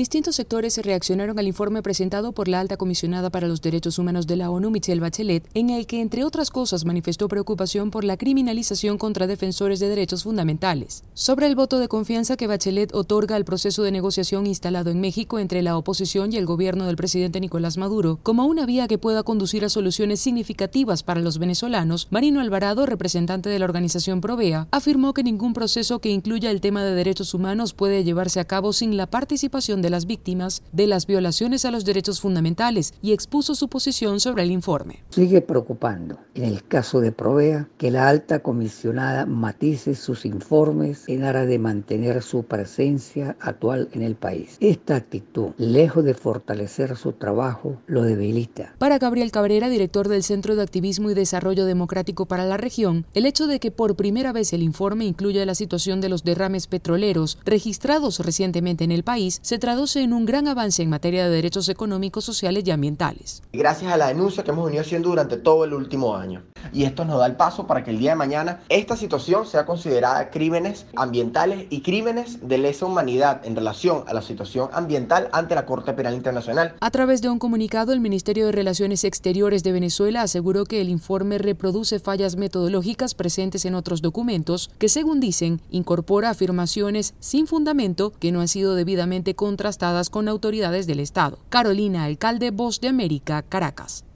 Distintos sectores reaccionaron al informe presentado por la alta comisionada para los derechos humanos de la ONU, Michelle Bachelet, en el que, entre otras cosas, manifestó preocupación por la criminalización contra defensores de derechos fundamentales. Sobre el voto de confianza que Bachelet otorga al proceso de negociación instalado en México entre la oposición y el gobierno del presidente Nicolás Maduro, como una vía que pueda conducir a soluciones significativas para los venezolanos, Marino Alvarado, representante de la organización Provea, afirmó que ningún proceso que incluya el tema de derechos humanos puede llevarse a cabo sin la participación de las víctimas de las violaciones a los derechos fundamentales y expuso su posición sobre el informe. Sigue preocupando, en el caso de Provea, que la alta comisionada matice sus informes en aras de mantener su presencia actual en el país. Esta actitud, lejos de fortalecer su trabajo, lo debilita. Para Gabriel Cabrera, director del Centro de Activismo y Desarrollo Democrático para la región, el hecho de que por primera vez el informe incluya la situación de los derrames petroleros registrados recientemente en el país se traduce en un gran avance en materia de derechos económicos, sociales y ambientales. Gracias a la denuncia que hemos venido haciendo durante todo el último año. Y esto nos da el paso para que el día de mañana esta situación sea considerada crímenes ambientales y crímenes de lesa humanidad en relación a la situación ambiental ante la Corte Penal Internacional. A través de un comunicado, el Ministerio de Relaciones Exteriores de Venezuela aseguró que el informe reproduce fallas metodológicas presentes en otros documentos que, según dicen, incorpora afirmaciones sin fundamento que no han sido debidamente contrastadas con autoridades del Estado. Carolina Alcalde, Voz de América, Caracas.